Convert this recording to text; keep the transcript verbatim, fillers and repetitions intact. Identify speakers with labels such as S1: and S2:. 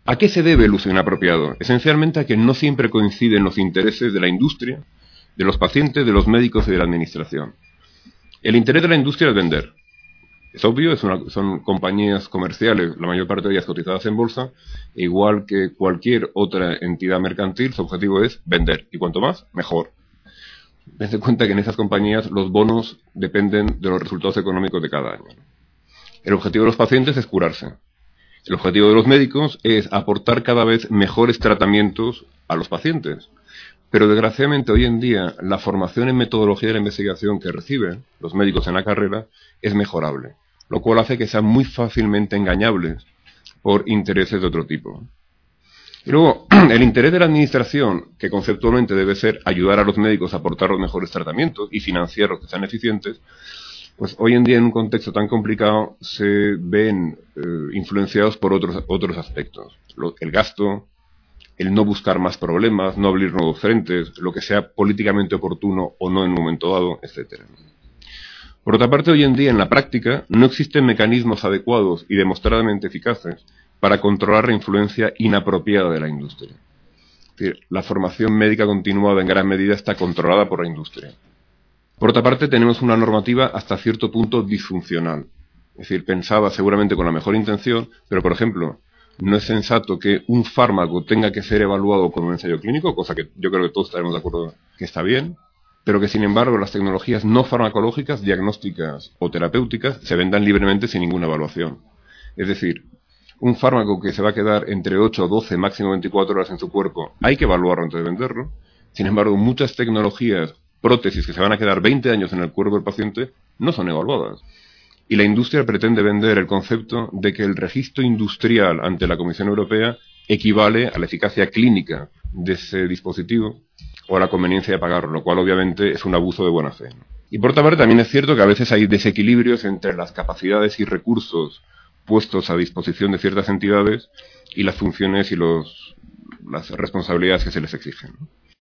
S1: ¿A qué se debe el uso inapropiado? Esencialmente a que no siempre coinciden los intereses de la industria, de los pacientes, de los médicos y de la administración. El interés de la industria es vender. Es obvio, es una, son compañías comerciales, la mayor parte de ellas cotizadas en bolsa, e igual que cualquier otra entidad mercantil, su objetivo es vender. Y cuanto más, mejor. Dense cuenta que en esas compañías los bonos dependen de los resultados económicos de cada año. El objetivo de los pacientes es curarse. El objetivo de los médicos es aportar cada vez mejores tratamientos a los pacientes. Pero desgraciadamente hoy en día la formación en metodología de la investigación que reciben los médicos en la carrera es mejorable, lo cual hace que sean muy fácilmente engañables por intereses de otro tipo. Y luego, el interés de la administración, que conceptualmente debe ser ayudar a los médicos a aportar los mejores tratamientos y financiar los que sean eficientes, pues hoy en día en un contexto tan complicado se ven eh, influenciados por otros, otros aspectos. Lo, el gasto, el no buscar más problemas, no abrir nuevos frentes, lo que sea políticamente oportuno o no en un momento dado, etcétera. Por otra parte, hoy en día en la práctica no existen mecanismos adecuados y demostradamente eficaces para controlar la influencia inapropiada de la industria. Es decir, la formación médica continuada en gran medida está controlada por la industria. Por otra parte, tenemos una normativa hasta cierto punto disfuncional. Es decir, pensada seguramente con la mejor intención, pero por ejemplo, no es sensato que un fármaco tenga que ser evaluado con un ensayo clínico, cosa que yo creo que todos estaremos de acuerdo que está bien, pero que sin embargo las tecnologías no farmacológicas, diagnósticas o terapéuticas se vendan libremente sin ninguna evaluación. Es decir, un fármaco que se va a quedar entre ocho, doce, máximo veinticuatro horas en su cuerpo, hay que evaluarlo antes de venderlo. Sin embargo, muchas tecnologías, prótesis que se van a quedar veinte años en el cuerpo del paciente, no son evaluadas. Y la industria pretende vender el concepto de que el registro industrial ante la Comisión Europea equivale a la eficacia clínica de ese dispositivo o a la conveniencia de pagarlo, lo cual obviamente es un abuso de buena fe. Y por otra parte también es cierto que a veces hay desequilibrios entre las capacidades y recursos puestos a disposición de ciertas entidades y las funciones y los, las responsabilidades que se les exigen.